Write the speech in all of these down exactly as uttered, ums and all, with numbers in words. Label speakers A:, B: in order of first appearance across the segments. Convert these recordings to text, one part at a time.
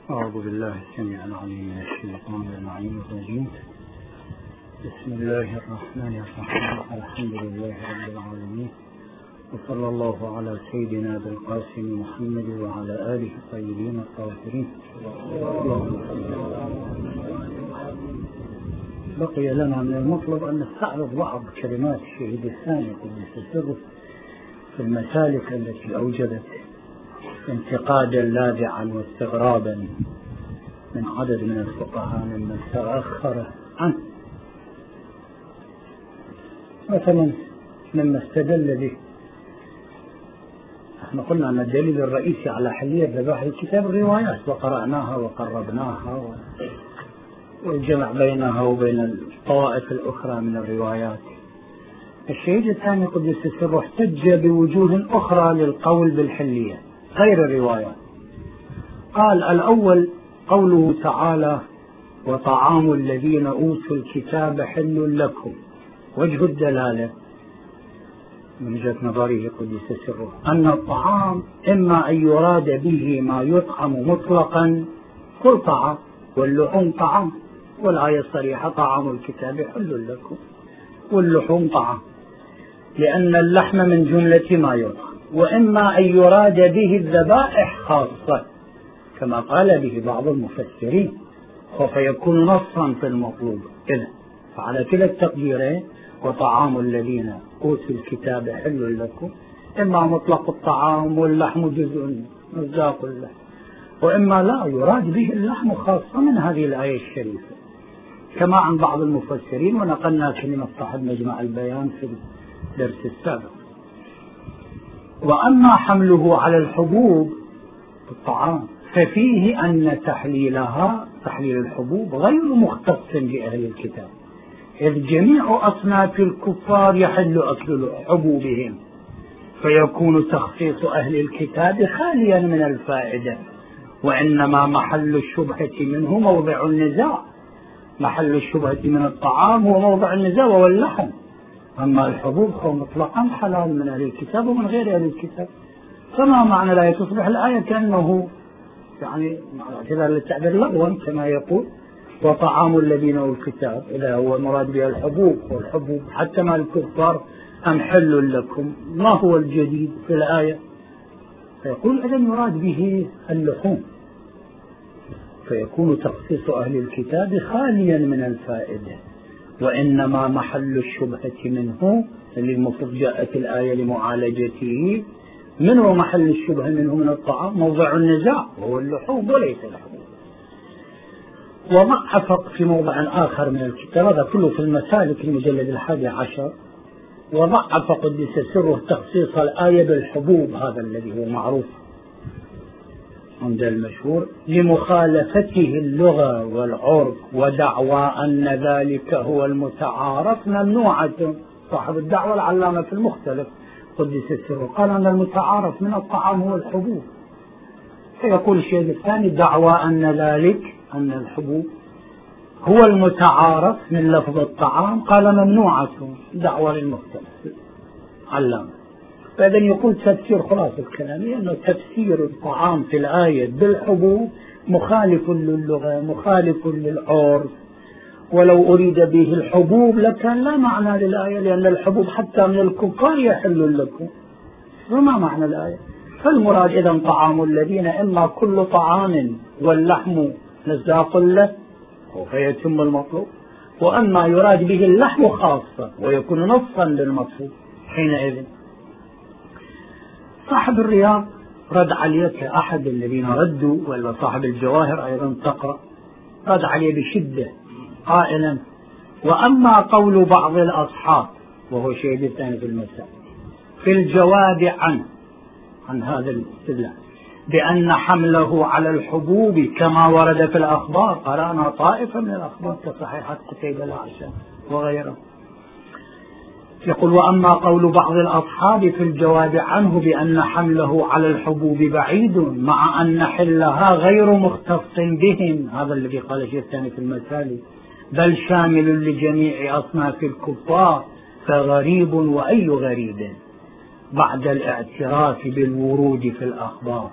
A: أعوذ بالله السميع العليم من الشيطان اللعين الرجيم. بسم الله الرحمن الرحيم. الحمد لله رب العالمين، وصلى الله على سيدنا أبي القاسم محمد وعلى آله الطيبين الطاهرين. بقي لنا من المطلب أن نستعرض بعض كلمات الشهيد الثاني قدس سره في المسالك التي أوجدت انتقادا لاذعا واستغرابا من عدد من الفقهاء ممن تأخر عنه. مثلا مما استدل به، احنا قلنا أن الدليل الرئيسي على حلية ذبائح الكتاب الروايات، وقرأناها وقربناها والجمع بينها وبين الطوائف الأخرى من الروايات. الشهيد الثاني قدس سره احتج بوجوه أخرى للقول بالحلية غير الروايات. قال: الأول قوله تعالى: وطعام الذين أوتوا الكتاب حل لكم. وجه الدلالة من وجهة نظره قدس سره أن الطعام إما أن يراد به ما يطعم مطلقا كل طعام، واللحوم طعام، والآية الصريحة: طعام الكتاب حل لكم، واللحوم طعام، لأن اللحم من جملة ما يطعم. وإما أن يراد به الذبائح خاصة كما قال به بعض المفسرين، فيكون نصا في المطلوب. إذن فعلى كلا التقديرين: وطعام الذين أوتوا الكتاب حل لكم، إما مطلق الطعام واللحم جزء مصداق اللحم، وإما لا يراد به اللحم خاصة من هذه الآية الشريفة كما عن بعض المفسرين، ونقلنا كلمة صاحب مجمع البيان في الدرس السابق. وأما حمله على الحبوب الطعام ففيه أن تحليلها تحليل الحبوب غير مختص بأهل الكتاب، إذ جميع أصناف الكفار يحل أكل حبوبهم، فيكون تخصيص أهل الكتاب خاليا من الفائدة، وإنما محل الشبهة منه موضع النزاع. محل الشبهة من الطعام هو موضع النزاع وهو اللحم، أما الحبوب هو مطلقا حلال من أهل الكتاب ومن غير أهل الكتاب. فما معنى الآية؟ تصبح الآية كأنه يعني اعتبار للتعبير لغوا كما يقول: وطعام الذين أوتوا الكتاب، إذا هو مراد بها الحبوب، والحبوب حتى مع الكفار أم حل لكم. ما هو الجديد في الآية؟ فيقول إذن يراد به اللحوم، فيكون تخصيص أهل الكتاب خاليا من الفائدة، وإنما محل الشبهة منه اللي المفروض جاءت الآية لمعالجته منه، محل الشبهة منه من الطعام موضع النزاع وهو اللحوم وليس الحبوب. وضعف في موضع آخر من الكتاب، هذا كله في المسالك المجلد الحادي عشر، وضعف قدس سره تخصيص الآية بالحبوب، هذا الذي هو معروف عند المشهور، لمخالفته اللغة والعرف، ودعوى أن ذلك هو المتعارف ممنوعة. صاحب الدعوة العلامة في المختلف قدس سره قال أن المتعارف من الطعام هو الحبوب، فيقول الشيء الثاني: دعوى أن ذلك أن الحبوب هو المتعارف من لفظ الطعام، قال ممنوعة، دعوة للمختلف علامة. فإذا يقول تفسير خلاص الكلام أنه تفسير الطعام في الآية بالحبوب مخالف للغة مخالف للعرف، ولو أريد به الحبوب لكان لا معنى للآية، لأن الحبوب حتى من الكفار يحل لكم. فما معنى الآية؟ فالمراد إذن طعام الذين إما كل طعام واللحم مصداق له فيتم المطلوب، وأما يراد به اللحم خاصة ويكون نصا للمطلوب. حينئذ صاحب الرياض رد عليه أحد الذين ردوا، ولا صاحب الجواهر أيضا تقرأ، رد عليه بشدة قائلا: وأما قول بعض الأصحاب، وهو شيء الثاني في المساء، في الجواب عنه عن هذا الاستدلال بأن حمله على الحبوب كما ورد في الأخبار، قرأنا طائفة من الأخبار كصحيحة قتيبة العشاء وغيره. يقول: وأما قول بعض الأصحاب في الجواب عنه بأن حمله على الحبوب بعيد مع أن حلها غير مختص بهم، هذا الذي قال الشيخ الثاني في المثالي، بل شامل لجميع أصناف الكفار، فغريب وأي غريب بعد الاعتراف بالورود في الأخبار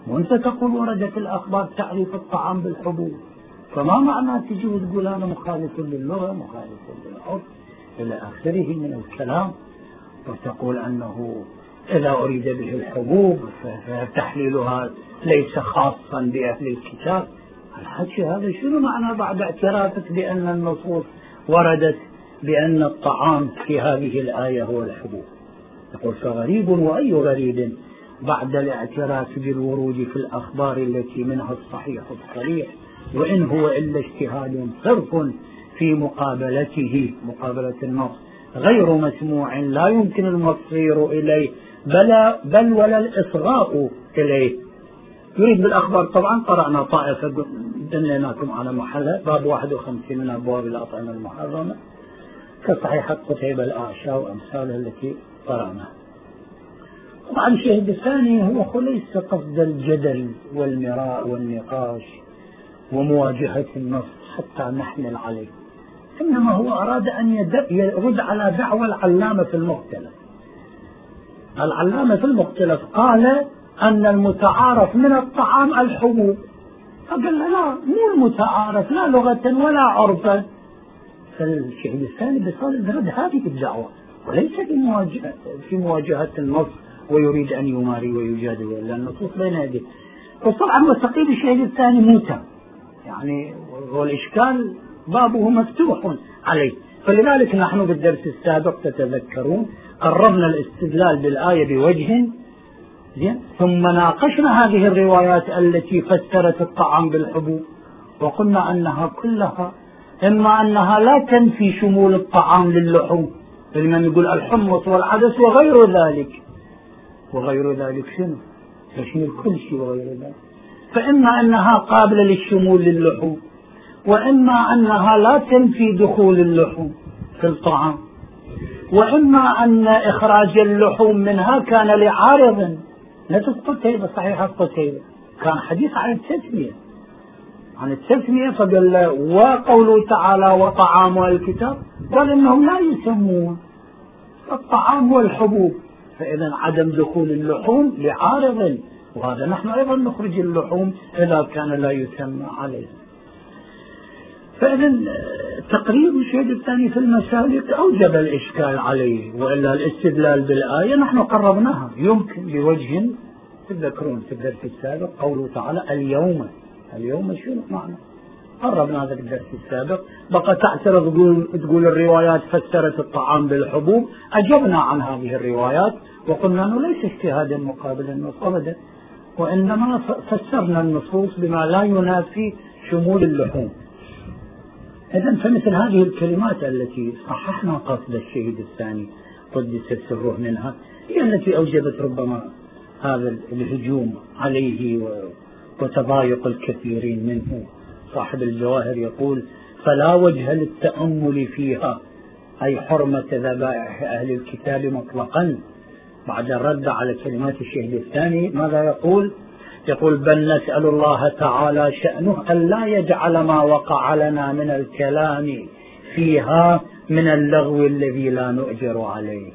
A: وأنت تقول وردت الأخبار تعريف الطعام بالحبوب، فما معنى تجي وتقول أنا مخالف للغة مخالف للعرف إلى آخره من الكلام، وتقول أنه إذا أريد به الحبوب فتحليلها ليس خاصا بأهل الكتاب. الحكي هذا شنو معنى بعد اعترافك بأن النصوص وردت بأن الطعام في هذه الآية هو الحبوب؟ يقول فغريب وأي غريب بعد الاعتراف بالورود في الأخبار التي منها الصحيح الصريح، وإن هو إلا اجتهاد صرف في مقابلته مقابلة النص غير مسموع لا يمكن المصير إليه بل, بل ولا الإصغاء إليه. يريد بالأخبار طبعا قرأنا طائفة دلناكم على محلها باب واحد وخمسين من أبواب الأطعمة المحرمة كصحيحة قتيبة الأعشى وأمثالها التي قرأناها. طبعا الشيء الثاني هو ليس قصد الجدل والمراء والنقاش ومواجهة النص حتى نحمل عليه، إنما هو أراد أن يرد على دعوى العلامة في المختلف. العلامة في المختلف قال أن المتعارف من الطعام الحبوب، فقال لا مو المتعارف لا لغة ولا عرفا. فالشيء الثاني بصالح رد هذه الدعوة وليس في مواجهة, في مواجهة النص ويريد أن يماري ويجادل، لأن النصوص بين يديه. وطبعا وثقيل الشيء الثاني موتى يعني، والإشكال بابه مفتوح عليه. فلذلك نحن بالدرس السابق تتذكرون قربنا الاستدلال بالآية بوجه، ثم ناقشنا هذه الروايات التي فسرت الطعام بالحبوب، وقلنا أنها كلها إما أنها لا تنفي شمول الطعام للحوم، لمن يقول الحمص والعدس وغير ذلك، وغير ذلك شنو؟ تشمل كل شيء وغير ذلك. فإما أنها قابلة للشمول للحوم، وإما أنها لا تنفي دخول اللحوم في الطعام، وإما أن إخراج اللحوم منها كان لعارض. نفس قتيبة صحيحة قتيبة كان حديث عن التسمية عن التسمية فقال وقوله تعالى وطعام الكتاب قال إنهم لا يسمون الطعام والحبوب، فإذا عدم دخول اللحوم لعارض، وهذا نحن أيضا نخرج اللحوم إذا كان لا يسمى عليه. فإذا تقريب الشيء الثاني في المسالك أوجب الإشكال عليه، وإلا الاستدلال بالآية نحن قربناها يمكن بوجه. تذكرون في الدرس السابق قوله تعالى اليوم، اليوم شنو معنى؟ قربنا هذا الدرس السابق. بقى تعترض تقول, تقول الروايات فسرت الطعام بالحبوب، أجبنا عن هذه الروايات وقلنا أنه ليس اجتهادا مقابل النص أبدا، وإنما فسرنا النصوص بما لا ينافي شمول اللحوم. إذن فمثل هذه الكلمات التي صححنا قصد الشهيد الثاني قدس سره منها هي التي أوجبت ربما هذا الهجوم عليه وتضايق الكثيرين منه. صاحب الجواهر يقول فلا وجه للتأمل فيها، أي حرمة ذبائح أهل الكتاب مطلقا. بعد الرد على كلمات الشهيد الثاني ماذا يقول؟ يقول بل نسأل الله تعالى شأنه أن لا يجعل ما وقع لنا من الكلام فيها من اللغو الذي لا نؤجر عليه.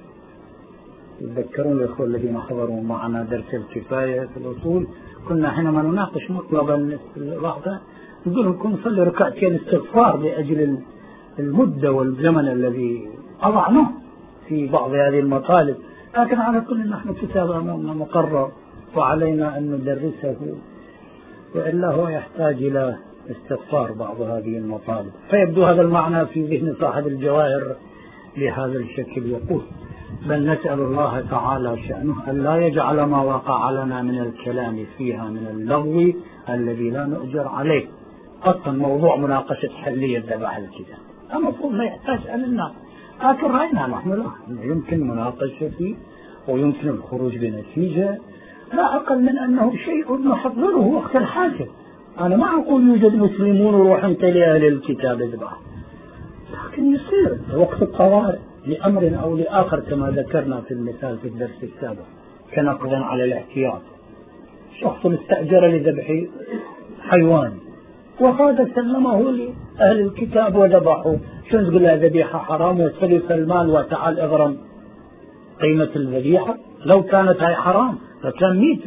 A: تذكرون الأخوة الذين حضروا معنا درس الكفاية في الأصول، كنا حينما نناقش مطلبا اللحظة نقول لكم نصلي ركعتين استغفار لأجل المدة والزمن الذي أضعناه في بعض هذه المطالب، لكن على كل نحن كتاب أمامنا مقرر وعلينا أن ندرسه، وإلا هو يحتاج إلى استغفار بعض هذه المطالب. فيبدو هذا المعنى في ذهن صاحب الجواهر بهذا الشكل. يقول بل نسأل الله تعالى شأنه أن لا يجعل ما وقع لنا من الكلام فيها من اللغو الذي لا نؤجر عليه. أصلا موضوع مناقشة حلية ذبائح الكتاب المفروض لا يحتاج أن الناس، لكن رأينا نحن لا يمكن مناقشة فيه ويمكن الخروج بنتيجة لا أقل من أنه شيء نحضره وقت الحاجة. أنا ما أقول يوجد مسلمون وروح انت لأهل الكتاب اذبح، لكن يصير وقت الطوارئ لأمر أو لآخر كما ذكرنا في المثال في الدرس السابق كنقضا على الاحتياط. شخص استأجر لذبح حيوان وهذا سلمه لأهل الكتاب وذبحوا، شو تقول له ذبيحة حرام وسلف المال وتعال اغرم قيمة الذبيحة؟ لو كانت هاي حرام فكان ميتة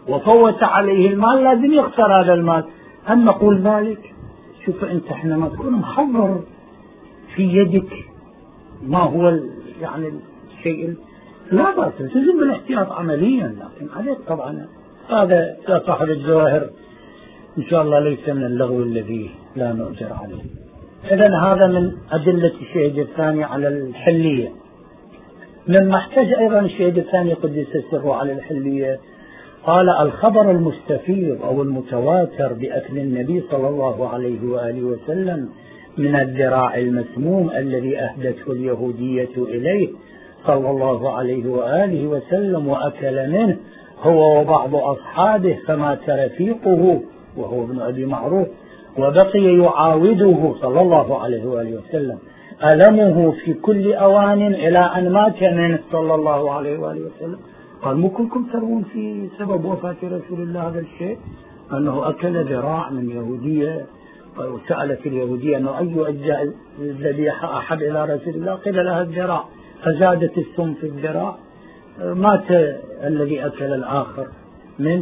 A: وفوت عليه المال لازم يخسر هذا المال. هل نقول ذلك؟ شوف أنت حينما تكون محضر في يدك ما هو يعني الشيء لا بأس تلزم بالاحتياط عمليا، لكن عليك طبعا هذا يا صاحب الجواهر إن شاء الله ليس من اللغو الذي لا نؤجر عليه. إذن هذا من أدلة الشهد الثاني على الحلية. مما احتج أيضا الشهد الثاني قدس سره على الحلية، قال الخبر المستفيض أو المتواتر بأكل النبي صلى الله عليه وآله وسلم من الذراع المسموم الذي أهدته اليهودية إليه صلى الله عليه وآله وسلم وأكل منه هو وبعض أصحابه فمات رفيقه وهو ابن أبي معروف وبقي يعاوده صلى الله عليه وآله وسلم ألمه في كل أوان إلى أن مات منه صلى الله عليه وآله وسلم. قال مو كلكم ترون في سبب وفاة رسول الله هذا الشيء أنه أكل ذراع من يهودية، وسألت اليهودية أنه أي أجزاء الذبيحة أحب إلى رسول الله، قيل لها الذراع فزادت السم في الذراع، مات الذي أكل الآخر من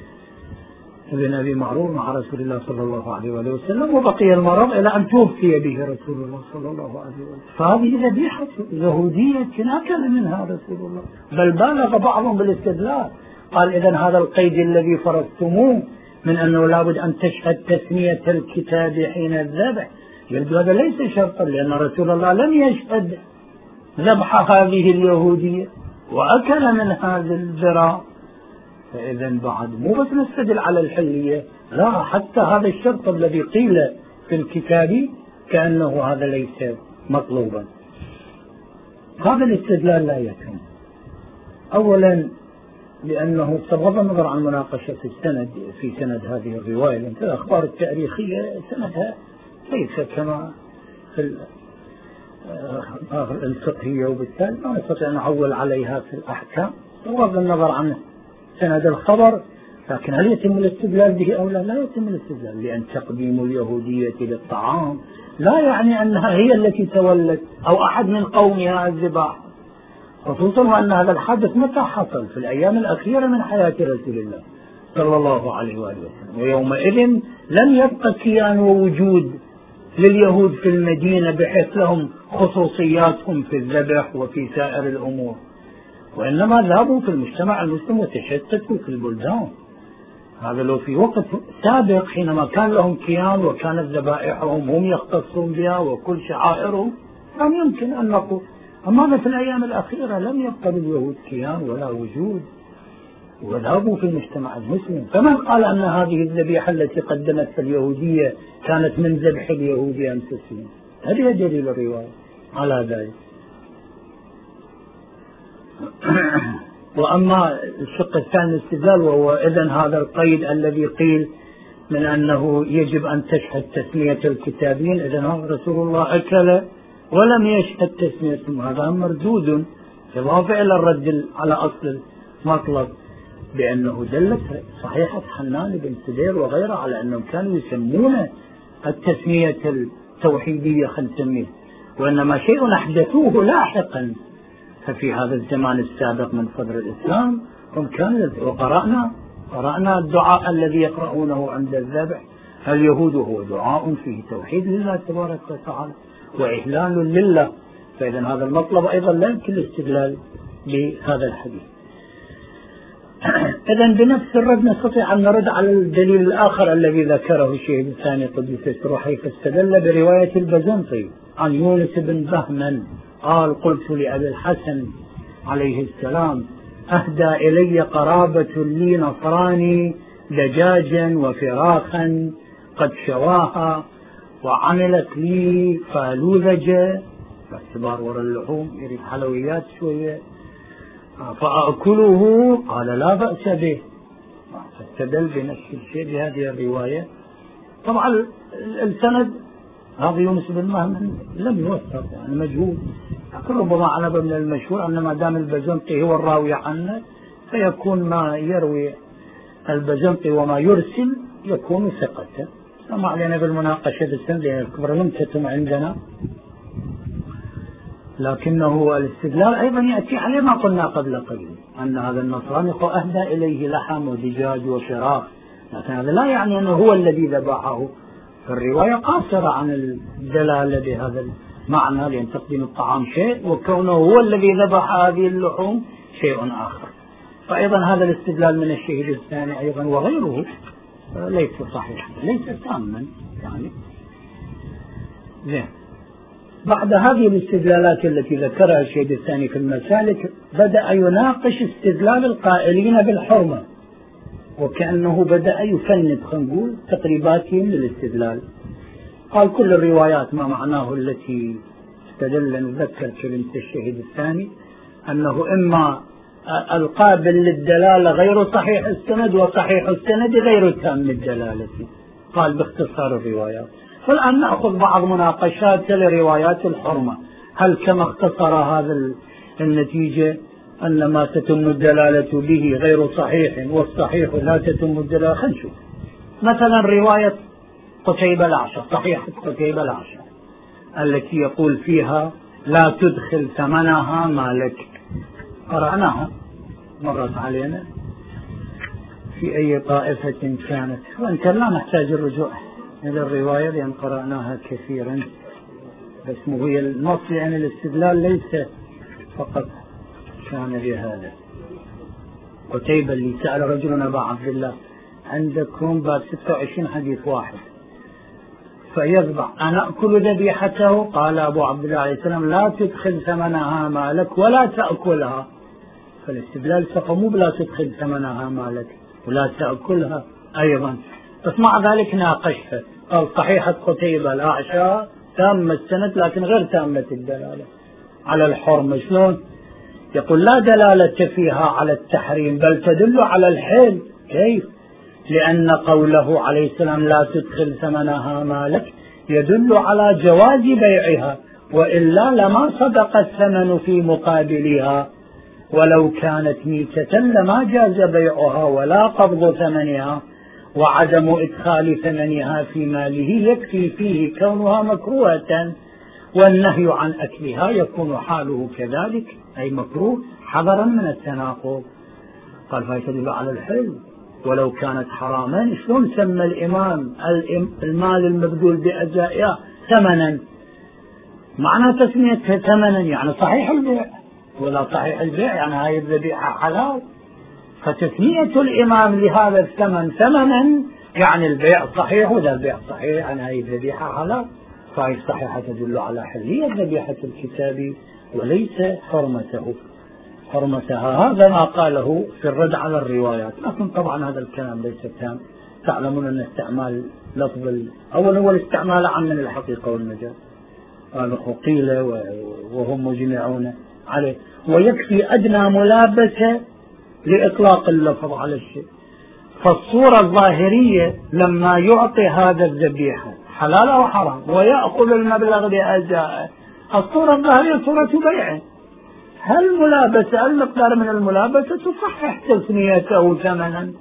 A: ابن أبي معروف مع رسول الله صلى الله عليه وآله وسلم، وبقي المرض إلى أن توفي به رسول الله صلى الله عليه وسلم. فهذه ذبيحة يهودية أكل منها رسول الله، بل بالغ بعضهم بالاستدلال قال إذن هذا القيد الذي فرضتموه من أنه لابد أن تشهد تسمية الكتاب حين الذبح يبدو هذا ليس شرطا، لأن رسول الله لم يشهد ذبح هذه اليهودية وأكل من هذا الذراع، فإذا بعد مو بس نستدل على الحلية، لا حتى هذا الشرط الذي قيل في الكتاب كأنه هذا ليس مطلوبا. هذا الاستدلال لا يتم، أولا لأنه بغض النظر عن مناقشة السند في سند هذه الرواية، لأن الأخبار التاريخية سندها ليس كما في الفقهية، وبالتالي لا نستطيع أن نعول عليها في الأحكام بغض النظر عن سند الخبر. لكن هل يتم الاستدلال به أو لا؟ لا يتم الاستدلال، لأن تقديم اليهودية للطعام لا يعني أنها هي التي تولت أو أحد من قومها الذباح، خصوصا وأن هذا الحدث متى حصل؟ في الأيام الأخيرة من حياة رسول الله صلى الله عليه وآله وسلم، ويومئذ لم يبقى كيان ووجود لليهود في المدينة بحيث لهم خصوصياتهم في الذبح وفي سائر الأمور، وإنما ذهبوا في المجتمع المسلم وتشتتوا في البلدان. هذا لو في وقت سابق حينما كان لهم كيان وكانت ذبائحهم هم يختصون بها وكل شعائرهم كان يمكن أن نقول، أما في الأيام الأخيرة لم يبقى لليهود كيان ولا وجود وذهبوا في المجتمع المسلم. فمن قال أن هذه الذبيحة التي قدمتها اليهودية كانت من ذبح اليهود أنفسهم؟ هذه دليل الرواية على ذلك. وأما الشق الثاني الاستدلال، وهو إذن هذا القيد الذي قيل من أنه يجب أن تشهد تسمية الكتابين، إذن رسول الله أكل ولم يشهد تسميتهم، هذا مردود إضافة إلى الرد على أصل المطلب بأنه دلت صحيحة حنان بن سدير وغيره على أنهم كانوا يسمون التسمية التوحيدية خلسمية، وإنما شيء أحدثوه لاحقا. ففي هذا الزمان السابق من صدر الإسلام هم كانوا، وقرأنا قرأنا الدعاء الذي يقرؤونه عند الذبح اليهود، هو دعاء فيه توحيد لله تبارك وتعالى وإهلال لله، فإذا هذا المطلب أيضا لا يمكن الاستدلال بهذا الحديث. إذن بنفس الرد نستطيع أن نرد على الدليل الآخر الذي ذكره الشيخ الثاني قدس سره، حيث استدل برواية البزنطي عن يونس بن بهمن قال قلت لأبي الحسن عليه السلام أهدى إلي قرابة لي نصراني دجاجا وفراخا قد شواها وعملت لي فالوذجة، باعتبار ورا اللحوم يريد حلويات شوية، فأكله قال لا بأس به. فاستدل بنفس الشيء بهذه الرواية. طبعا السند هذا يونس بن مهمن لم يوثق، يعني مجهول، لكن ربما على من المشهور أن ما دام البزنطي هو الراوي عنه فيكون ما يروي البزنطي وما يرسل يكون ثقة. فما علينا بالمناقشة بالسند لأن الكبرى لم تتم عندنا، لكنه الاستدلال أيضا يأتي عليه ما قلنا قبل قليل، أن هذا النصراني أهدى إليه لحم ودجاج وفراخ، لكن هذا لا يعني أنه هو الذي ذبحه. فالرواية قاصرة عن الدلالة بهذا المعنى، لأن تقديم الطعام شيء وكونه هو الذي ذبح هذه اللحوم شيء آخر. فأيضا هذا الاستدلال من الشهيد الثاني أيضا وغيره ليس صحيح، ليس تاما يعني. زين. بعد هذه الاستدلالات التي ذكرها الشهيد الثاني في المسالك، بدأ يناقش استدلال القائلين بالحرمة، وكأنه بدأ يفند خلينا نقول تقريباتهم للاستدلال. قال كل الروايات ما معناه التي استدل نذكر كلمة الشهيد الثاني أنه إما القابل للدلالة غير صحيح السند، وصحيح السند غير تام الدلالة. قال باختصار الروايات. والآن نأخذ بعض مناقشات لروايات الحرمة. هل كما اختصر هذا النتيجة أن ما تتم الدلالة به غير صحيح والصحيح لا تتم الدلالة؟ خلينا نشوف مثلا رواية قتيبة الأعشر، صحيحة قتيبة الأعشر التي يقول فيها لا تدخل ثمنها مالك. قرأناها مرت علينا في أي طائفة كانت، وأنت لا نحتاج الرجوع إلى الرواية لأن قرأناها كثيرا، بس هي النص يعني الاستدلال ليس فقط كان لهذا. قتيبة اللي سأل رجل أبا عبد الله عندكم باب ستة وعشرين حديث واحد فيذبح أنا أكل ذبيحته؟ قال أبو عبد الله عليه السلام لا تدخل ثمنها مالك ولا تأكلها. فالاستدلال فقموا بلا تدخل ثمنها مالك ولا تأكلها أيضا، بس مع ذلك ناقشها. قال صحيحة قتيبة الأعشى تامة السند لكن غير تامة الدلالة على الحرمة. شلون؟ يقول لا دلالة فيها على التحريم بل تدل على الحل. كيف؟ لأن قوله عليه السلام لا تدخل ثمنها مالك يدل على جواز بيعها، وإلا لما صدق الثمن في مقابلها، ولو كانت ميتة لما جاز بيعها ولا قبض ثمنها، وعدم إدخال ثمنها في ماله يكفي فيه كونها مكروهة، والنهي عن أكلها يكون حاله كذلك أي مكروه حذرا من التناقض. قال فيدل على الحل ولو كانت حراما. شلون سمى الإمام المال المبذول بأجزائها ثمنا؟ معنى تسميتها ثمنا يعني صحيح البيع، ولا صحيح البيع يعني هاي الذبيحة حلال. فتسمية الإمام لهذا الثمن ثمنا يعني البيع صحيح، وإذا البيع صحيح يعني هاي الذبيحة حلال. فهي الصحيحة تدل على حلية ذبيحة الكتاب وليس حرمته حرمتها. هذا ما قاله في الرد على الروايات، لكن طبعا هذا الكلام ليس تام. تعلمون أن استعمال لفظ أول هو الاستعمال عام من الحقيقة والمجاز، قالوا قيل وهم مجمعون عليه، ويكفي أدنى ملابسة لإطلاق اللفظ على الشيء. فالصورة الظاهرية لما يعطي هذا الذبيحة حلال أو حرام ويأخذ المبلغ بأجزائه، الصورة الظاهرية صورة بيع. هل ملابسة المقدار من الملابسة تصحح تسميته ثمنا؟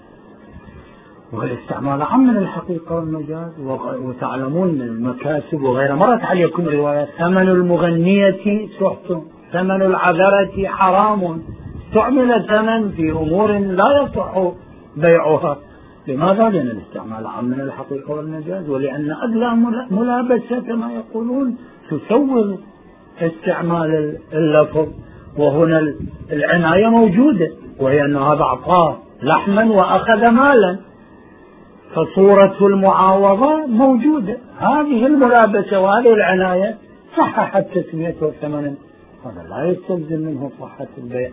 A: والاستعمال عام من الحقيقة والمجاز. وتعلمون المكاسب وغيرها مرت عليكم روايات ثمن المغنية سحت، ثمن العذرة حرام، استعمل ثمن في أمور لا يصح بيعها. لماذا؟ لأن الاستعمال عام من الحقيقة والمجاز، ولأن أدنى ملابسة كما يقولون تسوغ استعمال اللفظ. وهنا العناية موجودة، وهي أن هذا أعطاه لحما وأخذ مالا، فصورة المعاوضة موجودة. هذه الملابسة وهذه العناية صححت تسميته ثمنا، هذا لا يستلزم منه صحة البيع.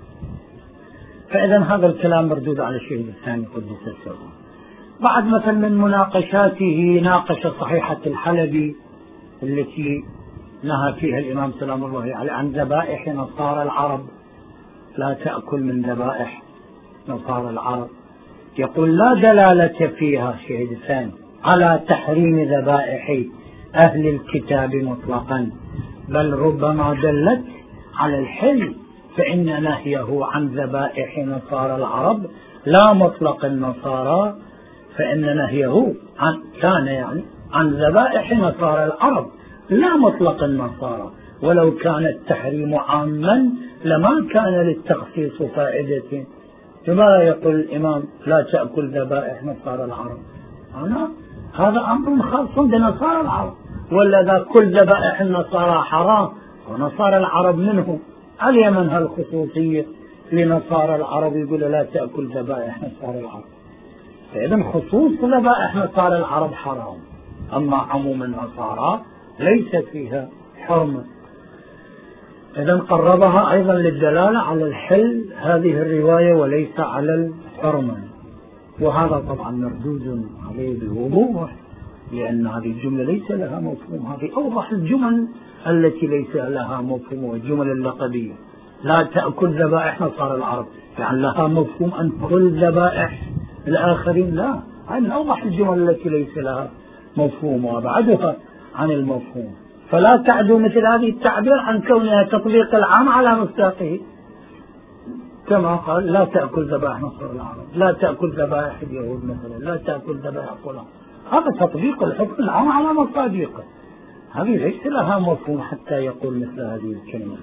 A: فإذا هذا الكلام مردود على الشهيد الثاني قدس السر. بعد مثلا من مناقشاته ناقش صحيحة الحلبي التي نهى فيها الإمام سلام الله عليه عن ذبائح نصارى العرب، لا تأكل من ذبائح نصارى العرب. يقول لا دلالة فيها الشهيد الثاني على تحريم ذبائح أهل الكتاب مطلقا، بل ربما دلت على الحل، فإن نهيه عن ذبائح نصارى العرب لا مطلق النصارى، فإن نهيه عن كان يعني عن ذبائح نصارى العرب لا مطلق النصارى، ولو كان التحريم عاما لما كان للتخصيص فائدة. لماذا يقول الإمام لا تأكل ذبائح نصارى العرب؟ أنا هذا أمر خاص بنصارى العرب، ولا ذا كل ذبائح النصارى حرام ونصارى العرب منهم؟ على من هالخصوصية لنصارى العرب يقول لا تأكل ذبائح نصارى العرب؟ فإذا خصوص ذبائح نصارى العرب حرام، أما عموم النصارى ليس فيها حرمة. إذا قربها أيضا للدلالة على الحل هذه الرواية وليس على الحرمة، وهذا طبعا مردود عليه بوضوح، لأن هذه الجملة ليس لها مفهوم. هذه أوضح الجمل التي ليس لها مفهوم، والجمل اللقبية لا تأكل ذبائح نصارى العرب يعني لها مفهوم أن كل ذبائح الآخرين؟ لا، هذه من أوضح الجمل التي ليس لها مفهوم وأبعدها عن المفهوم. فلا تعدو مثل هذه التعبير عن كونها تطبيق العام على مصداقه، كما قال لا تأكل ذبائح نصارى العرب، لا تأكل ذبائح اليهود مثلا، لا تأكل ذبائح فلان. هذا تطبيق الحكم العام على مصادقه، هذه ليس لها مفهوم حتى يقول مثل هذه الكلمة.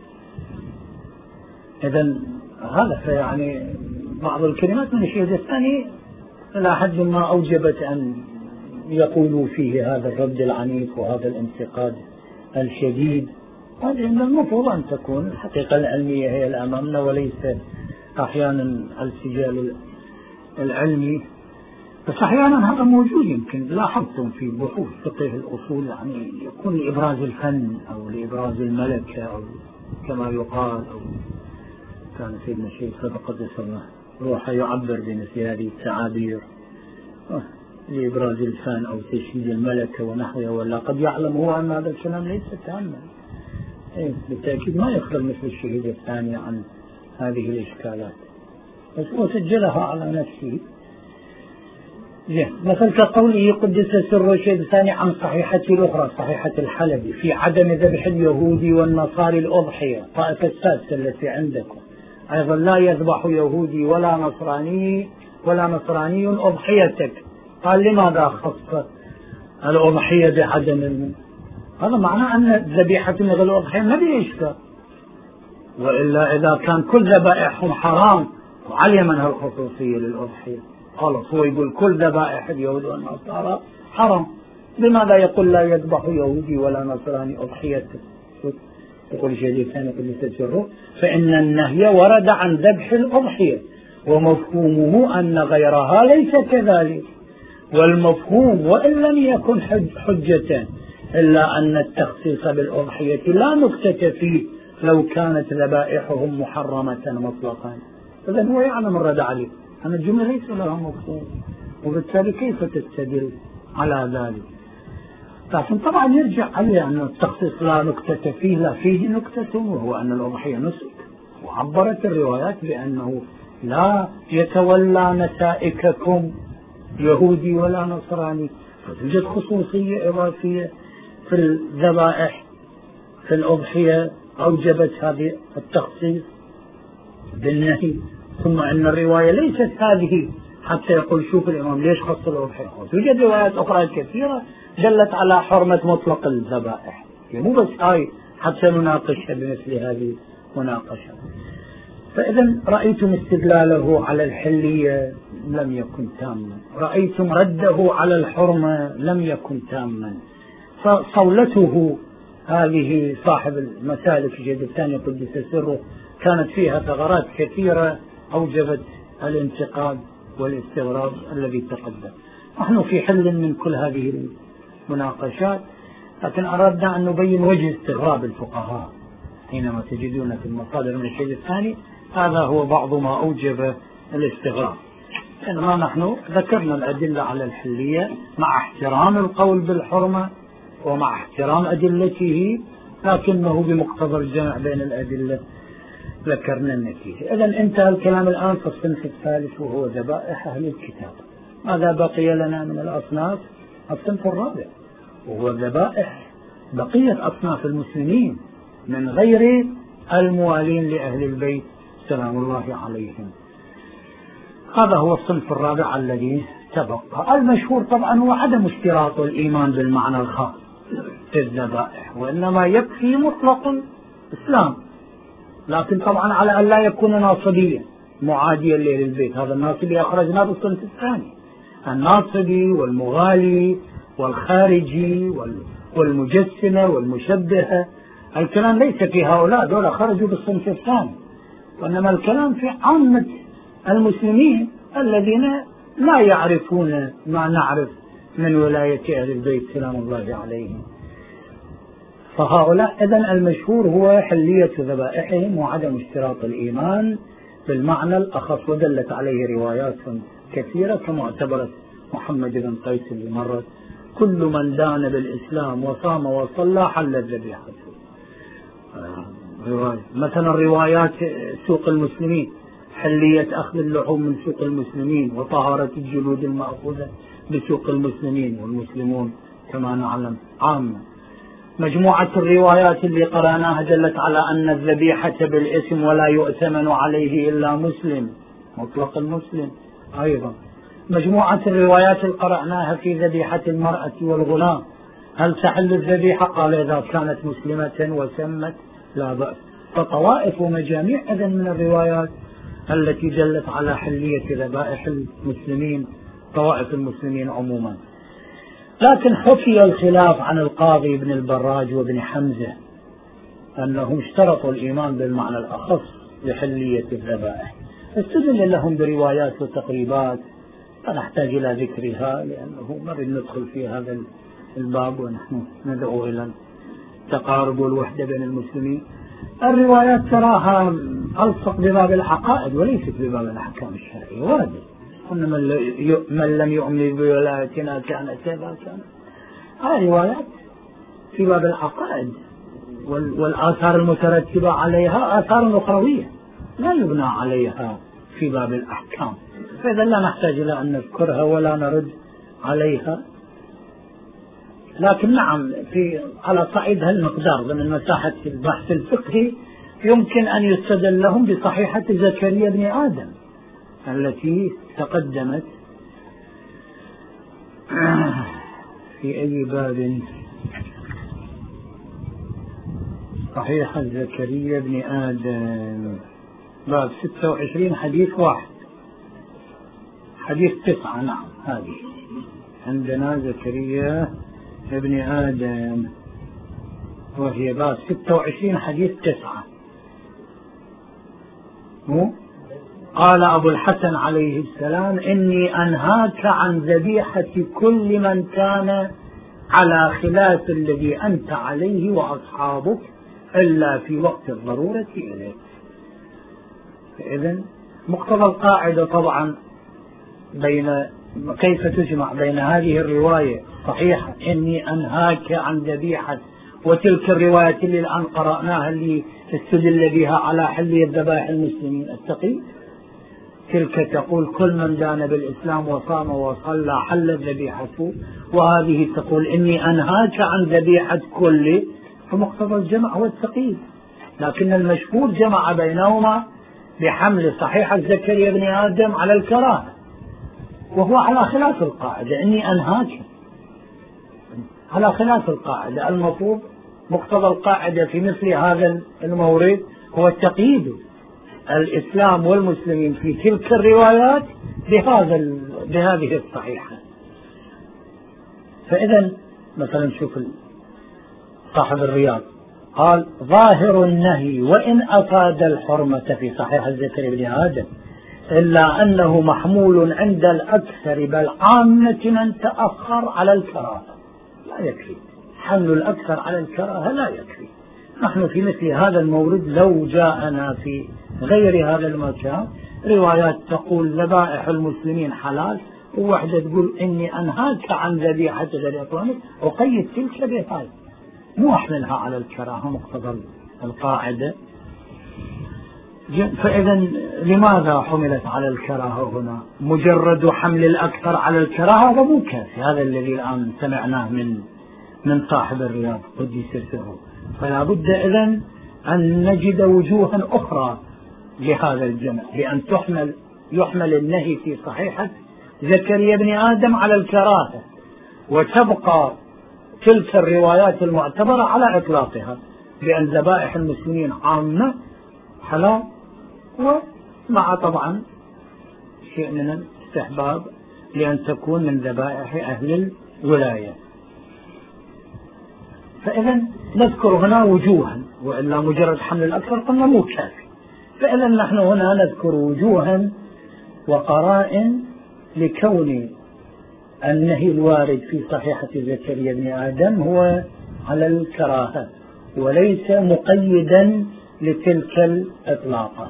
A: إذن هذا يعني بعض الكلمات من الشيء الثاني إلى حد ما أوجبت أن يقولوا فيه هذا الرد العنيف وهذا الانتقاد الشديد. هذه من المفروض أن تكون الحقيقة العلمية هي الأمامنا، وليس أحيانا السجال العلمي. بس أحيانا هذا موجود، يمكن لاحظتم في بحوث فقه الأصول، يعني يكون لإبراز الفن أو لإبراز الملكة أو كما يقال، أو كان سيدنا الشيخ صدق قدس الله روحه يعبر بمثل هذه التعابير لإبراز الفن أو تشييد الملكة ونحوها، ولا قد يعلم هو أن هذا الكلام ليس تاما. إيه بالتأكيد ما يخبر مثل الشهيد الثاني عن هذه الإشكالات، بس هو سجلها على نفسه. مثل كقوله قدس سر الشهيد الثاني عن صحيحته الأخرى صحيحة الحلبي في عدم ذبح اليهودي والنصارى الأضحية، الطائفة السادسة التي عندكم أيضا لا يذبح يهودي ولا نصراني ولا نصراني أضحيتك. قال لماذا خص الأضحية بعدم؟ هذا معناه أن ذبيحة مثل الأضحية ما بها إشكال، وإلا إذا كان كل ذبائحهم حرام وعلي منها الخصوصية للأضحية خلاص هو يقول كل ذبائح اليهود والنصارى حرام، لماذا يقول لا يذبح يهودي ولا نصراني أضحيته؟ يقول شيء ثاني قدس سره فإن النهي ورد عن ذبح الأضحية ومفهومه أن غيرها ليس كذلك، والمفهوم وإن لم يكن حجة إلا أن التخصيص بالأضحية لا نكتة فيه لو كانت ذبائحهم محرمة مطلقا. إذا هو يعلم الرد عليه أن الجملة ليس لها مفهوم، وبالتالي كيف تستدل على ذلك؟ لكن طبعا يرجع عليه أن التخصيص لا نكتة فيه، لا فيه نكتة، وهو أن الأضحية نسك، وعبرت الروايات بأنه لا يتولى نسائككم يهودي ولا نصراني، فتوجد خصوصية إضافية في الذبائح في الأضحية أوجبت هذه التخصيص بالنهي. ثم أن الرواية ليست هذه حتى يقول شوف الإمام ليش خص الأضحية، توجد روايات أخرى كثيرة دلت على حرمة مطلق الذبائح، مو بس هاي حتى نناقشها بمثل هذه مناقشة. فإذا رأيتم استدلاله على الحلية لم يكن تاما، رأيتم رده على الحرمة لم يكن تاما. فصولته هذه صاحب المسالك الجد الثاني قدس سره كانت فيها ثغرات كثيرة أوجبت الانتقاد والاستغراب الذي تقدم. نحن في حل من كل هذه المناقشات، لكن أردنا أن نبين وجه استغراب الفقهاء حينما تجدون في المصادر من الشيء الثاني. هذا هو بعض ما أوجب الاستغراب، إنما نحن ذكرنا الأدلة على الحلية مع احترام القول بالحرمة ومع احترام أدلته، لكنه بمقتضى الجمع بين الأدلة ذكرنا النتيجة. إذن انتهى الكلام الآن في الصنف الثالث وهو ذبائح أهل الكتاب. ماذا بقي لنا من الأصناف؟ الصنف الرابع وهو ذبائح بقية أصناف المسلمين من غير الموالين لأهل البيت سلام الله عليهم. هذا هو الصنف الرابع الذي تبقى. المشهور طبعا هو عدم اشتراط الإيمان بالمعنى الخاص، في الذبائح، وإنما يكفي مطلق الإسلام، لكن طبعا على أن لا يكون ناصبيا معاديا لأهل البيت. هذا الناصبي أخرجناه بالصنف الثاني، الناصبي والمغالي والخارجي والمجسمة والمشبهة، الكلام ليس في هؤلاء، دول خرجوا بالصنف الثاني، وإنما الكلام في عامة المسلمين الذين لا يعرفون ما نعرف من ولاية أهل البيت سلام الله عليهم. فهؤلاء إذن المشهور هو حلية ذبائحهم وعدم اشتراط الإيمان بالمعنى الأخص، ودلت عليه روايات كثيرة كما اعتبرت محمد بن قيس اللي مرت: كل من دان بالإسلام وصام وصلى حلت ذبيحته. مثلا روايات سوق المسلمين، حلية أخذ اللحوم من سوق المسلمين وطهارة الجلود المأخوذة بسوق المسلمين، والمسلمون كما نعلم عامة. مجموعة الروايات اللي قرأناها دلت على أن الذبيحة بالاسم ولا يؤتمن عليه إلا مسلم، مطلق المسلم أيضا. مجموعة الروايات اللي قرأناها في ذبيحة المرأة والغلام، هل تحل الذبيحة؟ قال إذا كانت مسلمة وسمت لا بأس. فطوائف ومجاميع إذن من الروايات التي دلت على حلية ذبائح المسلمين، طوائف المسلمين عموما. لكن حكي الخلاف عن القاضي ابن البراج وابن حمزة أنهم اشترطوا الإيمان بالمعنى الأخص لحلية الذبائح، استدل لهم بروايات وتقريبات لا نحتاج إلى ذكرها لأنه ما بندخل في هذا الباب، ونحن ندعو إلى التقارب والوحدة بين المسلمين. الروايات تراها ألصق بباب العقائد وليست بباب الأحكام الشرعية، وردت أن من لم يؤمن بولايتنا كان كذا كان. هذه روايات في باب العقائد، والآثار المترتبة عليها آثار أخروية لا يبنى عليها في باب الأحكام، فإذا لا نحتاج إلى أن نذكرها ولا نرد عليها. لكن نعم في على صعيد هالمقدار ضمن مساحة البحث الفقهي يمكن أن يستدل لهم بصحيحة زكريا بن آدم التي تقدمت في أي باب؟ صحيحة زكريا بن آدم باب ستة وعشرين حديث واحد، حديث تسعة. نعم هذه عندنا زكريا ابن آدم وهي باب ستة وعشرين حديث تسعة. قال أبو الحسن عليه السلام: إني أنهاك عن ذبيحة كل من كان على خلاف الذي أنت عليه وأصحابك إلا في وقت الضرورة إليك. فإذن مقتضى القاعدة طبعا بين كيف تجمع بين هذه الرواية صحيحة إني أنهاك عن ذبيحة وتلك الروايات اللي الآن قرأناها اللي استدل بها على حلية ذبائح المسلمين التقي. تلك تقول كل من دان بالإسلام وصام وصلى حلت ذبيحته، وهذه تقول إني أنهاك عن ذبيحة كل، فمقتضى الجمع والتقييد. لكن المشهور جمع بينهما بحمل صحيحة زكريا بن آدم على الكراهة، وهو على خلاف القاعدة. إني أنهاك على خلاف القاعدة، المفروض مقتضى القاعدة في مثل هذا المورد هو التقييد الإسلام والمسلمين في تلك الروايات بهذا بهذه الصحيحة. فإذا مثلا شوف صاحب الرياض قال: ظاهر النهي وإن أفاد الحرمة في صحيح زكريا بن آدم إلا أنه محمول عند الأكثر بل عامة من تأخر على الكراهة. لا يكفي حمل الأكثر على الكراهة، لا يكفي. نحن في مثل هذا المورد لو جاءنا في غير هذا المكان روايات تقول ذبائح المسلمين حلال، وواحدة تقول إني أنهاك عن ذبيحة غير إخوانك، وقيد تلك بهاي، مو أحملها على الكراهة مقتضى القاعدة. فإذا لماذا حملت على الكراهة هنا؟ مجرد حمل الأكثر على الكراهة هذا مو كافي، هذا الذي الآن سمعناه من من صاحب الرياض قدس سره. فلا بد إذن أن نجد وجوها أخرى لهذا الجمع، بأن تحمل يحمل النهي في صحيحة زكريا بن آدم على الكراهة، وتبقى تلك الروايات المعتبرة على إطلاقها، بأن ذبائح المسلمين عامة حلال، ومع طبعا شيء من الاستحباب لأن تكون من ذبائح أهل الولاية. فإذا نذكر هنا وجوها، وإلا مجرد حمل الأكثر قلنا مو كافي. فإذا نحن هنا نذكر وجوها وقرائن لكون النهي الوارد في صحيحة زكريا بن آدم هو على الكراهة وليس مقيدا لتلك الإطلاقات.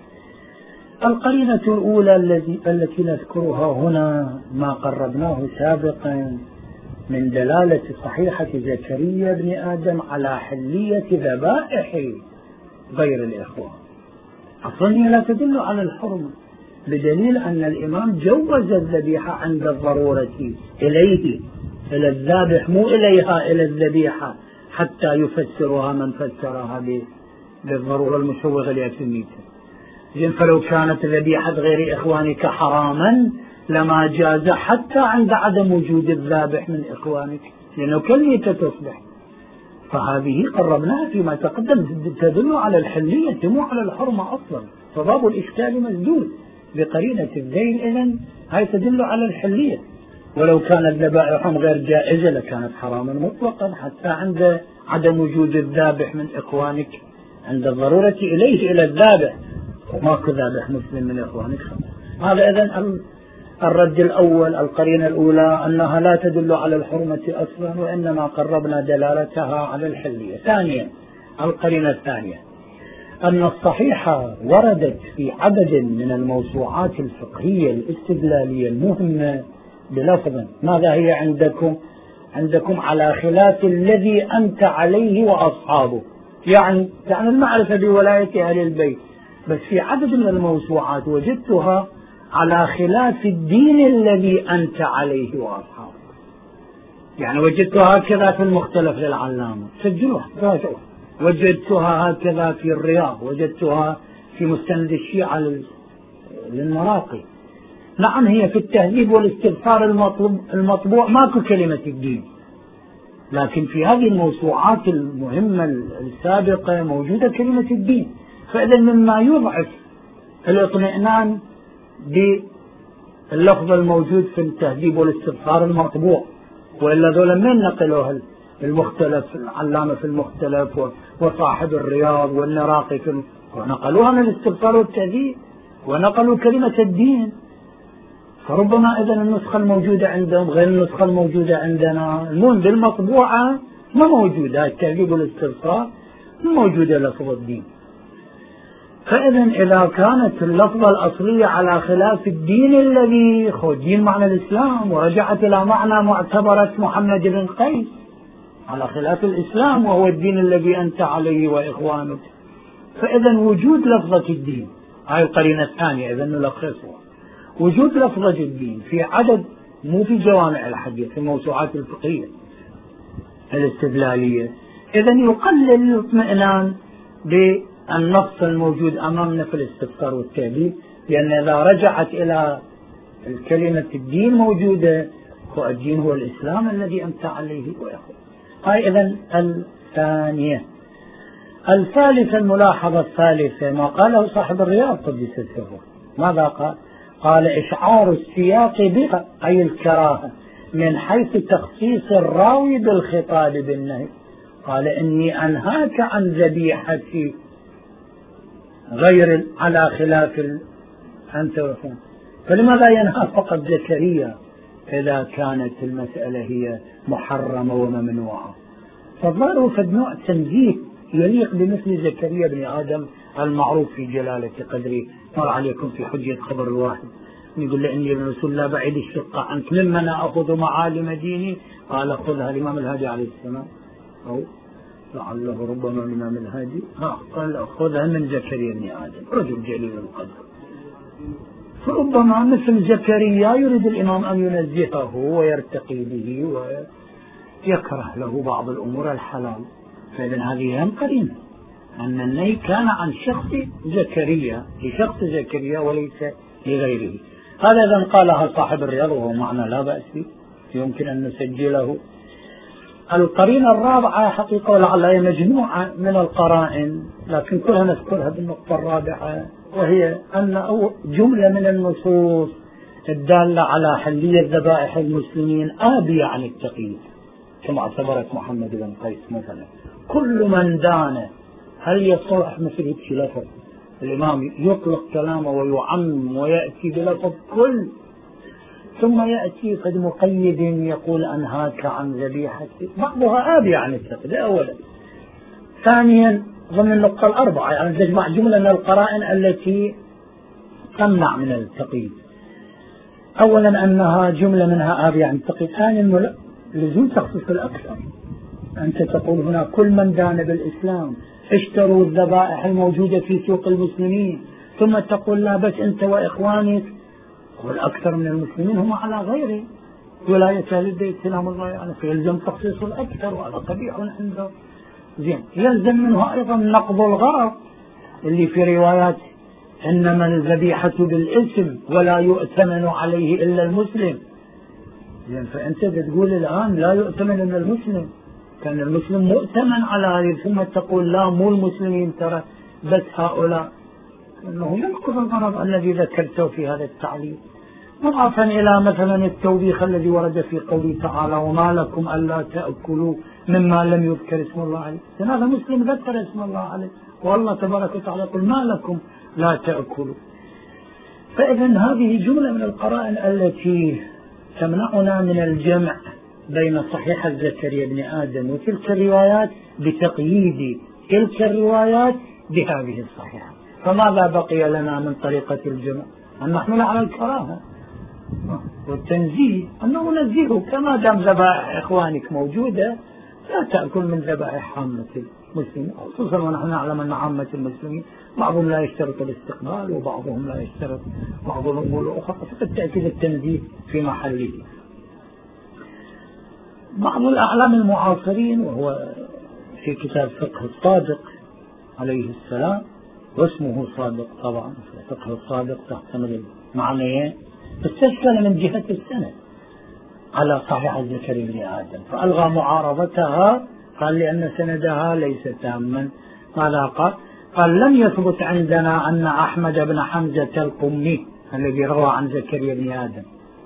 A: القرينة الأولى التي نذكرها هنا ما قربناه سابقا من دلالة صحيحة زكريا بن آدم على حلية ذبائح غير الإخوة. أصلا لا تدل على الحرمة، بدليل أن الإمام جوز الذبيحة عند الضرورة إليه، إلى الذابح مو إليها إلى الذبيحة، حتى يفسرها من فسرها بالضرورة المشوغة لأكل الميتة. فلو كانت ذبيحة غير إخوانك حراما لما جاز حتى عند عدم وجود الذابح من إخوانك، لأنه كالميتة تصبح. فهذه قربناها فيما تقدم تدل على الحلية مو على الحرمة أصلا، فباب الإشكال مسدود بقرينة الذيل. إذن هاي تدل على الحلية، ولو كانت ذبائحهم غير جائزة لكانت حراما مطلقا حتى عند عدم وجود الذابح من إخوانك، عند الضرورة إليه إلى الذابح، وماكو ذابح مسلم من إخوانك. هذا إذن الرد الأول، القرينة الأولى أنها لا تدل على الحرمة أصلا، وإنما قربنا دلالتها على الحلية. ثانيا، القرينة الثانية أن الصحيحة وردت في عدد من الموسوعات الفقهية الاستدلالية المهمة بلفظ ماذا هي عندكم؟ عندكم على خلاف الذي أنت عليه وأصحابه، يعني يعني المعرفة بولاية أهل البيت، بس في عدد من الموسوعات وجدتها على خلاف الدين الذي أنت عليه وأصحابه. يعني وجدتها هكذا في المختلف للعلامة، سجلوها راجعوها. وجدتها هكذا في الرياض، وجدتها في مستند الشيعة للمراقي. نعم هي في التهذيب والاستغفار المطبوع ماكو كلمة الدين، لكن في هذه الموسوعات المهمة السابقة موجودة كلمة الدين. فإذا مما يضعف الاطمئنان باللفظ الموجود في التهذيب والاستغفار المطبوع، وإلا ذولا من نقلوها المختلف العلامة في المختلف وصاحب الرياض والنراقي في، ونقلوها من الاستغفار والتهذيب ونقلوا كلمة الدين. فربما إذن النسخة الموجودة عندهم غير النسخة الموجودة عندنا. المهم بالمطبوعة ما موجودة التهذيب والاستغفار، ما موجودة لفظ الدين. فإذا إذا كانت اللفظة الأصلية على خلاف الدين الذي هو دين معنى الإسلام، ورجعت إلى معنى معتبرة محمد بن قيس على خلاف الإسلام وهو الدين الذي أنت عليه وإخوانك، فإذا وجود لفظة الدين هاي القرينة الثانية. إذا نلخصها، وجود لفظة الدين في عدد مو في جوامع الحديث، في الموسوعات الفقهية الاستدلالية، إذا يقلل الاطمئنان بالنص الموجود أمامنا في الاستغفار والتهذيب، لأن إذا رجعت إلى الكلمة الدين موجودة، والدين هو الإسلام الذي أنت عليه وإخوانك. هاي إذن الثانية. الثالثة، الملاحظة الثالثة ما قاله صاحب الرياض قدس سره. ماذا قال؟ قال إشعار السياق بها أي الكراهة من حيث تخصيص الراوي بالخطاب بالنهي. قال إني أنهاك عن ذبيحتي غير على خلاف أنت وفهم. فلماذا ينهى فقط زكريا إذا كانت المسألة هي محرمة وممنوعة؟ فظهره فد نوع تنزيه يليق بمثل زكريا بن آدم المعروف في جلالة قدره. مر عليكم في حجة خبر الواحد يقول له إني رسول الله بعيد الشقة عنك، ممن أخذ معالم ديني؟ قال خذها الإمام الهادي عليه السلام، أو لعله ربما الإمام الهادي، قال خذها من زكريا بن آدم رجل جليل القدر. فربما مثل زكريا يريد الإمام أن ينزهه ويرتقي به ويكره له بعض الأمور الحلال. فإذن هذه هم قرينة أن النهي كان عن شخص زكريا، لشخص زكريا وليس لغيره. هذا إذن قالها صاحب الرياض وهو معنى لا بأس به، يمكن أن نسجله. القرينة الرابعة حقيقة ولعل هي مجموعة من القرائن لكن كلها نذكرها بالنقطة الرابعة، وهي أن جملة من النصوص الدالة على حلية ذبائح المسلمين آبية عن التقييد، كما اعتبرت محمد بن قيس مثلا. كل من دان، هل يصلح مثل لفظ الإمام يطلق كلامه ويعمم ويأتي بلفظ كل، ثم يأتي قد مقيد يقول أنهاك عن ذبيحة، بعضها آبية عن التقييد أولا. ثانيا ضمن النقطة الأربعة يعني تجمع جملة من القرائن التي تمنع من التقييد. أولا أنها جملة منها آبية عن التقييد. ثانيا لزوم تخصيص الأكثر، أنت تقول هنا كل من دان بالإسلام اشتروا الذبائح الموجودة في سوق المسلمين، ثم تقول لا بس أنت وإخوانك والأكثر من المسلمين هم على غير ولاية أهل البيت سلام الله يعني، فيلزم تخصيص الأكثر وهذا قبيح عنده. زين، يلزم منه أيضا نقض الغرض اللي في روايات إنما الذبيحة بالاسم ولا يؤتمن عليه إلا المسلم. زين، فأنت بتقول الآن لا يؤتمن إلا المسلم، كان المسلم مؤتمن على هذه، ثم تقول لا مو المسلمين ترى بس هؤلاء، أنه ينقض الغرض الذي ذكرته في هذا التعليل. مضافا إلى مثلا التوبيخ الذي ورد في قوله تعالى وما لكم ألا تأكلوا مما لم يذكر اسم الله عليه، هذا مسلم ذكر اسم الله عليه، والله تبارك وتعالى يقول ما لكم لا تأكلوا. فإذا هذه جملة من القرائن التي تمنعنا من الجمع بين صحيح زكريا بن آدم وتلك الروايات بتقييد تلك الروايات بهذه الصحيحة. فماذا بقي لنا من طريقة الجمع؟ أن نحمل على الكراهة والتنزيه، أنه ننزيه كما دام ذبائح إخوانك موجودة لا تأكل من ذبائح عامة المسلمين، خصوصا ونحن نعلم أن عامة المسلمين بعضهم لا يشترط الاستقبال وبعضهم لا يشترط بعض الأمور الأخرى، فبالتأكيد التنزيه في محله. بعض الأعلام المعاصرين وهو في كتاب فقه الصادق عليه السلام، واسمه صادق طبعا، فقه الصادق تحتمل معنيين، استشكل من جهة السند على صحيح زكريا بن آدم فألغى معارضتها، قال لأن سندها ليس تاما. ماذا قال؟ قال لم يثبت عندنا أن أحمد بن حمزة القمي الذي روى عن زكريا بن آدم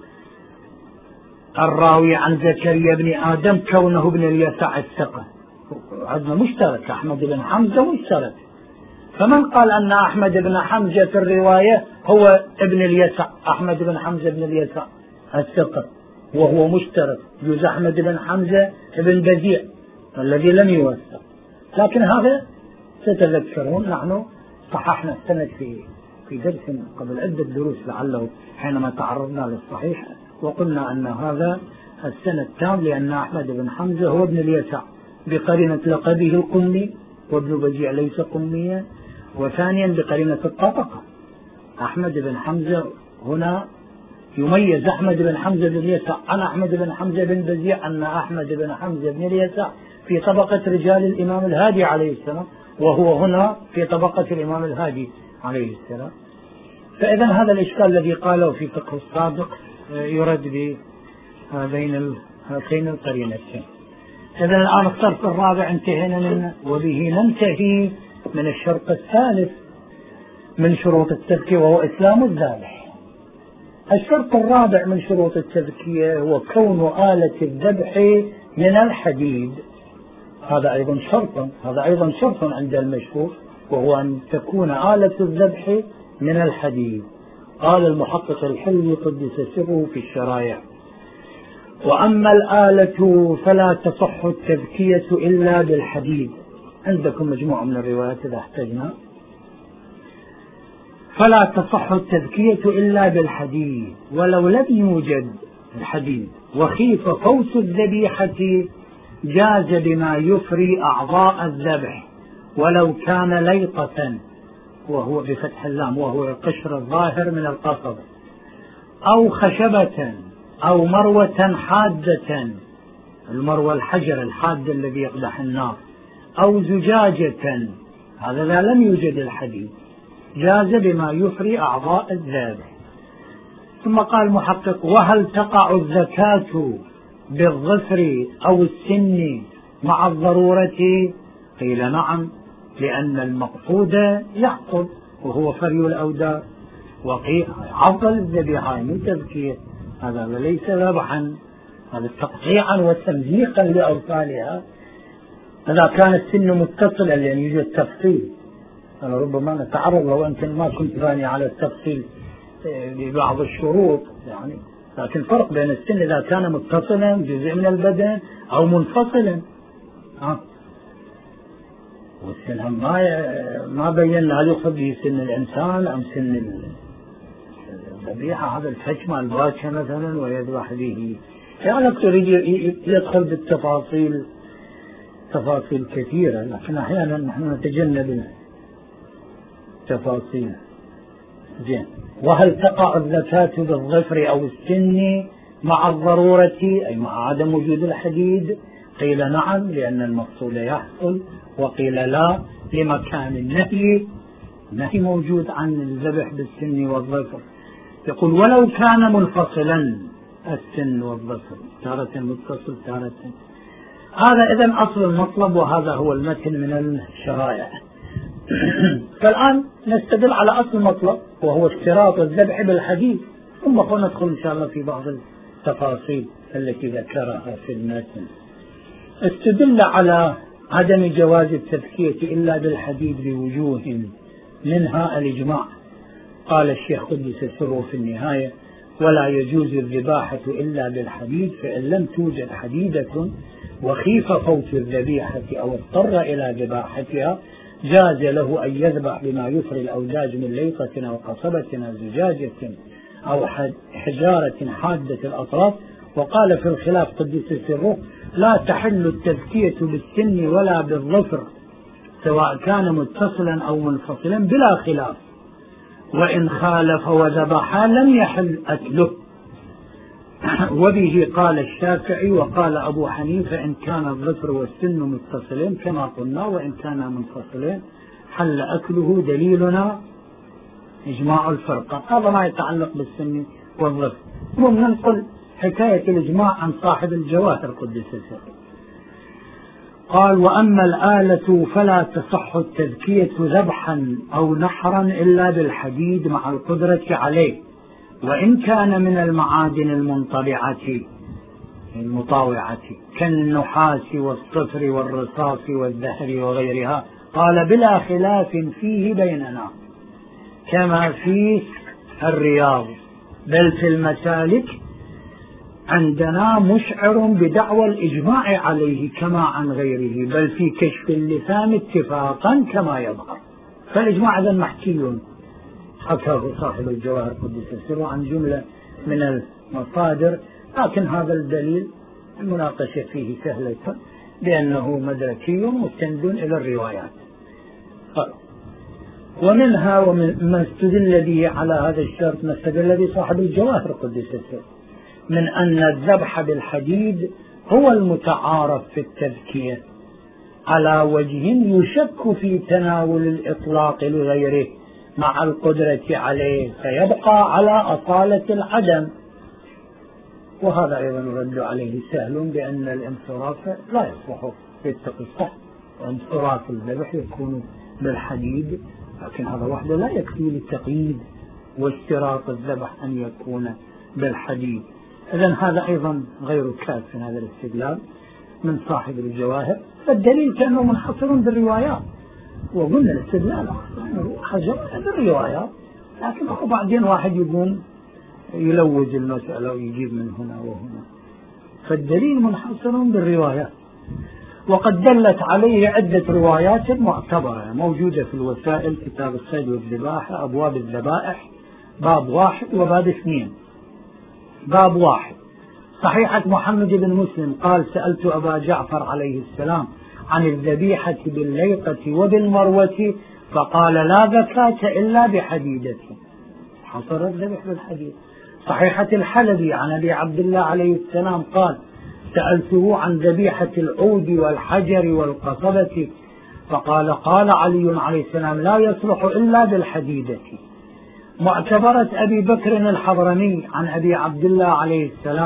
A: الراوي عن زكريا بن آدم كونه ابن اليسع الثقة، عندنا مشترك أحمد بن حمزة مشترك، فمن قال أن أحمد بن حمزة في الرواية هو ابن اليسع، أحمد بن حمزة بن اليسع الثقة وهو مشترك، يجوز أحمد بن حمزة بن بزيع الذي لم يوثق. لكن هذا ستذكرون نحن صححنا السند في في درس قبل عدة دروس لعله حينما تعرضنا للصحيح، وقلنا أن هذا السند تام لأن أحمد بن حمزة هو ابن اليسع بقرينة لقبه القمي، وابن بزيع ليس قميا، وثانيا بقرينة الطبقة. أحمد بن حمزة هنا يميز أحمد بن حمزة بن اليسع عن أحمد بن حمزة بن بزيع أن أحمد بن حمزة بن اليسع في طبقة رجال الإمام الهادي عليه السلام، وهو هنا في طبقة الإمام الهادي عليه السلام. فإذا هذا الإشكال الذي قاله في فقه الصادق يرد بهذين هاتين القرينتين. إذا الآن الصرف الرابع انتهينا منه، وبه ننتهي من الشرط الثالث من شروط التزكية وهو إسلام الذابح. الشرط الرابع من شروط التزكية هو كون آلة الذبح من الحديد، هذا أيضا شرط هذا أيضا شرط عند المشهور، وهو أن تكون آلة الذبح من الحديد. قال المحقق الحلي قدس سره في الشرائع: وأما الآلة فلا تصح التذكية إلا بالحديد. عندكم مجموعة من الروايات إذا احتجنا. فلا تصح التذكية إلا بالحديد، ولو لم يوجد الحديد وخيف فوت الذبيحة جاز بما يفري أعضاء الذبح، ولو كان ليطة وهو بفتح اللام وهو القشر الظاهر من القصب، أو خشبة أو مروة حادة، المروة الحجر الحاد الذي يقدح النار، أو زجاجة، هذا لا لم يوجد الحديد، جاز بما يفري أعضاء الذبح. ثم قال المحقق: وهل تقع الزكاة بالظفر أو السن مع الضرورة؟ قيل نعم، لأن المقصود يحصل وهو فري الأوداج، وقيل عضل الذبيحة مو تذكير، هذا ليس ذبحا، هذا تقطيعا وتمزيقا لأوصالها. إذا كان السن متصلا لأن يوجد تفصيل، أنا ربما نتعرض لو أنت ما كنت باني على التفصيل ببعض الشروط يعني، لكن فرق بين السن إذا كان متصلا جزء من البدن أو منفصلا. ها والسن ما ما بينا هل يقصد به سن الإنسان أم سن الذبيحة، هذا الفج مال الباكة مثلا ويذبح به، يعني يريد يدخل بالتفاصيل تفاصيل كثيرة، لكن أحيانا نحن نتجنب التفاصيل. زين، وهل تقع الزكاة بالظفر أو السن مع الضرورة أي مع عدم وجود الحديد؟ قيل نعم، لأن المقصود يحصل، وقيل لا لمكان النهي، النهي موجود عن الذبح بالسن والظفر. يقول ولو كان منفصلا السن والظفر، تارة متصل تارة. هذا إذن أصل المطلب، وهذا هو المتن من الشرائع. فالآن نستدل على أصل المطلب وهو اشتراط الذبح بالحديد، ثم ندخل إن شاء الله في بعض التفاصيل التي ذكرها في المتن. استدل على عدم جواز التذكية إلا بالحديد بوجوه، منها الإجماع. قال الشيخ قدس سره في النهاية: ولا يجوز الذباحة إلا بالحديد، فإن لم توجد حديدة وخيف فوت الذبيحة أو اضطر إلى ذباحتها جاز له أن يذبح بما يفري الأوداج من ليطة أو قصبة أو زجاجة أو حجارة حادة الأطراف. وقال في الخلاف قدس سره: لا تحل التذكية بالسن ولا بالظفر سواء كان متصلا أو منفصلا بلا خلاف، وإن خالف وذبح لم يحل أكله. وبه قال الشافعي وقال أبو حنيفة: إن كان الظفر والسن متصلين كما قلنا، وإن كان منفصلين حل أكله. دليلنا إجماع الفرقة. هذا ما يتعلق بالسن والظفر. وننقل حكاية الإجماع عن صاحب الجواهر قدس سره. قال: وأما الآلة فلا تصح التذكية ذبحا أو نحرا إلا بالحديد مع القدرة عليه، وإن كان من المعادن المنطبعة المطاوعة كالنحاس والصفر والرصاص والذهب وغيرها. قال: بلا خلاف فيه بيننا كما في الرياض، بل في المسالك عندنا مشعر بدعوى الإجماع عليه كما عن غيره، بل في كشف اللسان اتفاقا كما يظهر. فالإجماع ذا محكي حكاه صاحب الجواهر قدس سره عن جملة من المصادر، لكن هذا الدليل المناقشة فيه سهلة لأنه مدركي مستند إلى الروايات. ومنها ومن ما استدل به على هذا الشرط ما استدل به صاحب الجواهر قدس سره من أن الذبح بالحديد هو المتعارف في التذكية على وجه يشك في تناول الإطلاق لغيره مع القدرة عليه، فيبقى على أصالة العدم. وهذا أيضا يرد عليه سهل بأن الانصراف لا يصلح في التقصة، وانصراف الذبح يكون بالحديد، لكن هذا وحده لا يكفي للتقييد واشتراط الذبح أن يكون بالحديد. إذن هذا أيضا غير كاف في هذا الاستدلال من صاحب الجواهر. فالدليل كأنه منحصر بالروايات، وقلنا الاستدلال حجر بالروايات، لكن أخو بعدين واحد يقوم يلوج المسألة ويجيب من هنا وهنا. فالدليل منحصر بالروايات، وقد دلت عليه عدة روايات معتبرة موجودة في الوسائل: كتاب الصيد والذباحة، أبواب الذبائح، باب واحد وباب اثنين. باب واحد: صحيحة محمد بن مسلم قال: سألت أبا جعفر عليه السلام عن الذبيحة بالليقة وبالمروة فقال: لا زكاة إلا بحديدة. حصر الذبح بالحديد. صحيحة الحلبي عن أبي عبد الله عليه السلام قال: سألته عن ذبيحة العود والحجر والقصبة فقال: قال علي عليه السلام: لا يصلح إلا بالحديدة. معتبرة أبي بكر الحضرمي عن أبي عبد الله عليه السلام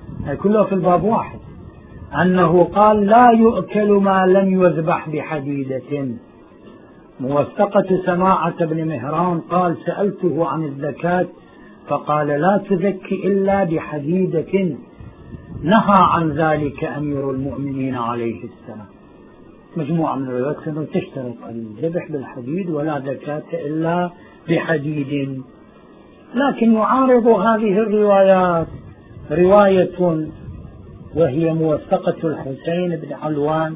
A: كله في الباب واحد، أنه قال لا يؤكل ما لم يذبح بحديدة. موثقة سماعة بن مهران قال سألته عن الزكاة فقال لا تزكي إلا بحديدة، نهى عن ذلك أمير المؤمنين عليه السلام. مجموعة من الروايات أنه تشترط الذبح بالحديد ولا زكاة إلا بحديد. لكن يعارض هذه الروايات رواية وهي موثقة الحسين بن علوان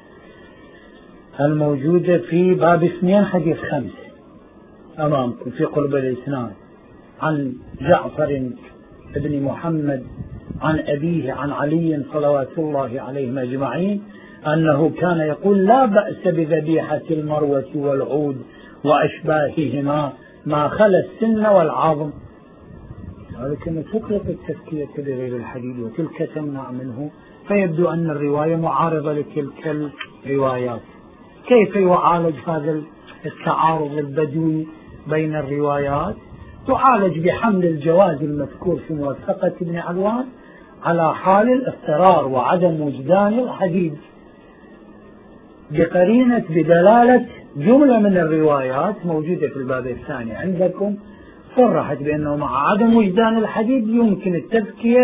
A: الموجودة في باب اثنين حديث خمسة أمامكم في قرب الإسناد، عن جعفر بن محمد عن أبيه عن علي صلوات الله عليهم أجمعين أنه كان يقول لا بأس بذبيحة المروة والعود وأشباههما ما خلا السن والعظم. ولكن تطلق التزكية بغير الحديد وتلك تمنع منه، فيبدو أن الرواية معارضة لتلك الروايات. كيف يعالج هذا التعارض البدوي بين الروايات؟ تعالج بحمل الجواز المذكور في موثقة ابن علوان على حال الاضطرار وعدم وجدان الحديد، بقرينة بدلالة جملة من الروايات موجودة في الباب الثاني عندكم صرحت بأنه مع عدم وجدان الحديد يمكن التزكية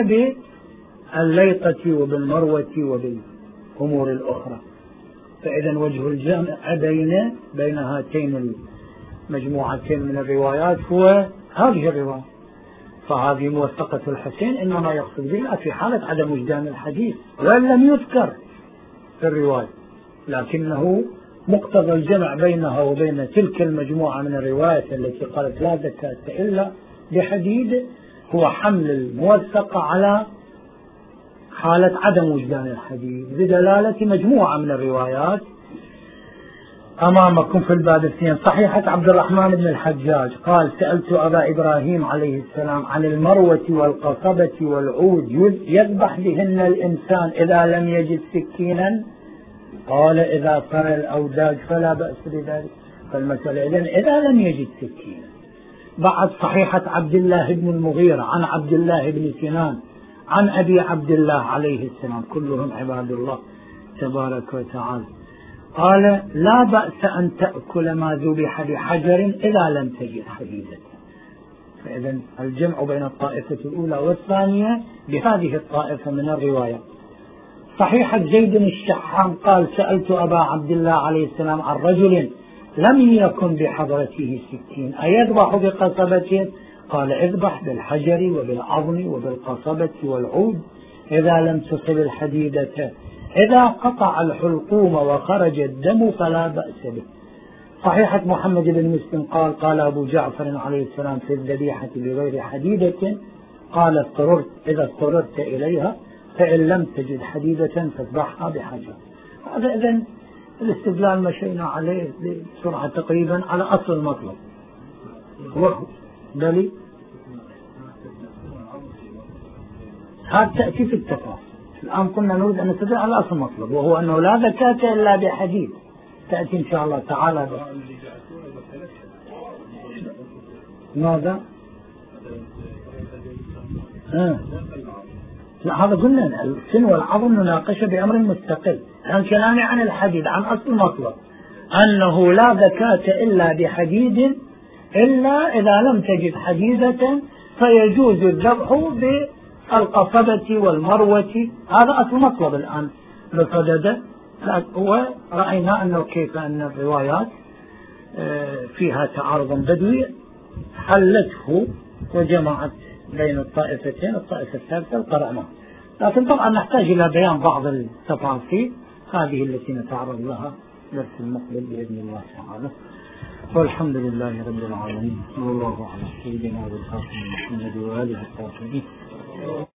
A: بالليقة وبالمروة وبالأمور الأخرى. فإذا وجه الجمع بين بين هاتين المجموعتين من الروايات هو هذه الرواية. فهذه موثقة الحسين إنما يقصد بها في حالة عدم وجدان الحديث وإن لم يذكر في الرواية، لكنه مقتضى الجمع بينها وبين تلك المجموعة من الروايات التي قالت لا زكاة إلا بحديد هو حمل الموثقة على حالة عدم وجدان الحديث بدلالة مجموعة من الروايات أمامكم في الباب الاثنين. صحيحة عبد الرحمن بن الحجاج قال سألت أبا إبراهيم عليه السلام عن المروة والقصبة والعود يذبح بهن الإنسان إذا لم يجد سكينا؟ قال إذا صار الأوداج فلا بأس بذلك. فالمسألة إذن إذا لم يجد سكينا. بعد صحيحة عبد الله بن المغيرة عن عبد الله بن سنان عن أبي عبد الله عليه السلام كلهم عباد الله تبارك وتعالى قال لا بأس أن تأكل ما ذبح بحجر إذا لم تجد حديدة. فإذا الجمع بين الطائفة الأولى والثانية بهذه الطائفة من الرواية. صحيحة زيد الشحام قال سألت أبا عبد الله عليه السلام عن رجل لم يكن بحضرته سكين أيذبح بقصبة؟ قال اذبح بالحجر وبالعظم وبالقصبة والعود إذا لم تصب الحديدة، إذا قطع الحلقوم وخرج الدم فلا بأس به. صحيحة محمد بن مسلم قال قال أبو جعفر عليه السلام في الذبيحة بغير حديدة قال اضطررت إذا اضطررت إليها فإن لم تجد حديدة فاذبحها بحجر. هذا إذن الاستدلال مشينا عليه بسرعة تقريبا على أصل المطلب. بلي هذا تأتي في التفاصيل. الآن كنا نريد أن نستدل على أصل المطلب وهو أنه لا زكاة إلا بحديد، تأتي إن شاء الله تعالى. ماذا؟ آه. لا هذا قلنا السن والعظم مناقشة بأمر مستقل. عن كلامي عن الحديد عن أصل المطلب أنه لا زكاة إلا بحديد إلا إذا لم تجد حديدة فيجوز الذبح بالقصبة والمروة. هذا أصل مطلب الآن بصدده. ورأينا أنه كيف أن الروايات فيها تعارض بدوي حلته وجمعت بين الطائفتين. الطائفة الثالثة القرآن. لكن طبعا نحتاج إلى بيان بعض التفاصيل هذه التي نتعرض لها درس المقبل بإذن الله تعالى. والحمد لله رب العالمين والله على سيدنا والخاتم محمد وآله الطاهرين.